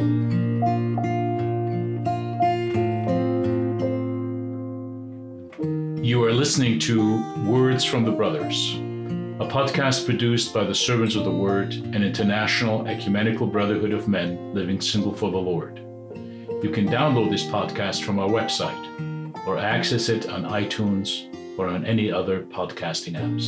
You are listening to Words from the Brothers, a podcast produced by the Servants of the Word, an international ecumenical brotherhood of men living single for the Lord. You can download this podcast from our website or access it on iTunes or on any other podcasting apps.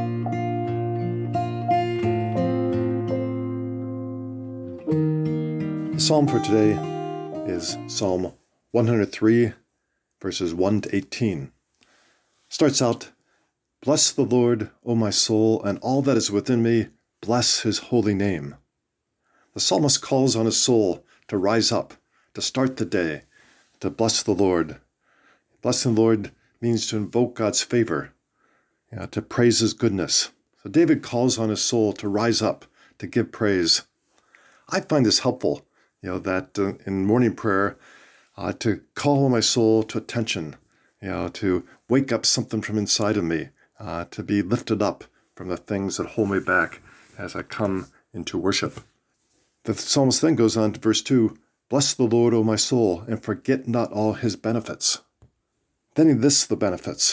The psalm for today is Psalm 103, verses 1 to 18. Starts out, "Bless the Lord, O my soul, and all that is within me, bless his holy name." The psalmist calls on his soul to rise up, to start the day, to bless the Lord. Blessing the Lord means to invoke God's favor, to praise his goodness. So David calls on his soul to rise up, to give praise. I find this helpful, that in morning prayer, to call on my soul to attention, to wake up something from inside of me, to be lifted up from the things that hold me back as I come into worship. The psalmist then goes on to verse 2, "Bless the Lord, O my soul, and forget not all his benefits." Then he lists the benefits.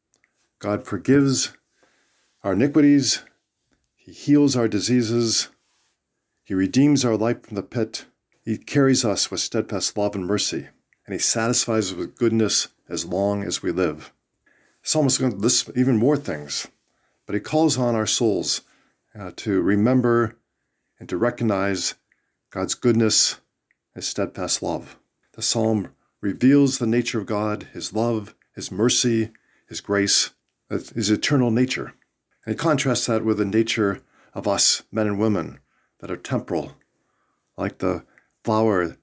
God forgives our iniquities, he heals our diseases, he redeems our life from the pit, he carries us with steadfast love and mercy, and he satisfies us with goodness as long as we live. The psalmist is going to list even more things, but he calls on our souls to remember and to recognize God's goodness, his steadfast love. The psalm reveals the nature of God, his love, his mercy, his grace, his eternal nature. And he contrasts that with the nature of us, men and women, that are temporal, like the flower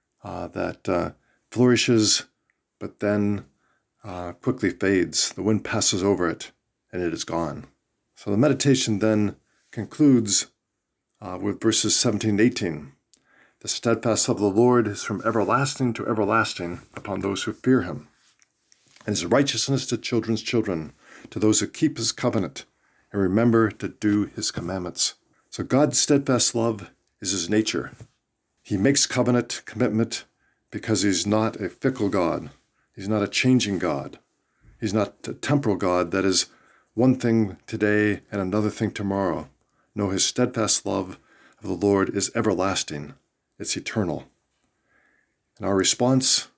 that flourishes, but then quickly fades. The wind passes over it, and it is gone. So the meditation then concludes with verses 17 and 18. "The steadfast love of the Lord is from everlasting to everlasting upon those who fear him, and his righteousness to children's children, to those who keep his covenant and remember to do his commandments." So God's steadfast love is his nature. He makes covenant, commitment, because he's not a fickle God. He's not a changing God. He's not a temporal God that is one thing today and another thing tomorrow. No, his steadfast love of the Lord is everlasting. It's eternal. And our response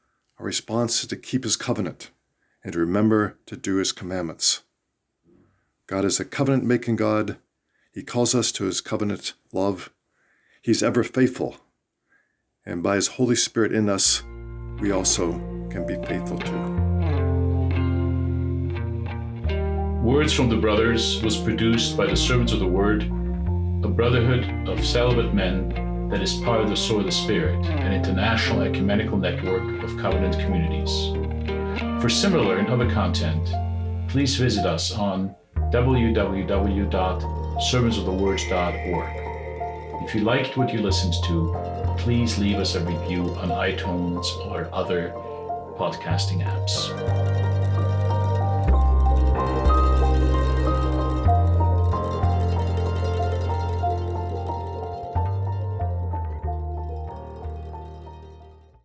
is to keep his covenant and to remember to do his commandments. God is a covenant-making God. He calls us to his covenant love. He's ever faithful. And by his Holy Spirit in us, we also can be faithful too. Words from the Brothers was produced by the Servants of the Word, a brotherhood of celibate men that is part of the Sword of the Spirit, an international ecumenical network of covenant communities. For similar and other content, please visit us on www.servantsoftheword.org. If you liked what you listened to, please leave us a review on iTunes or other podcasting apps.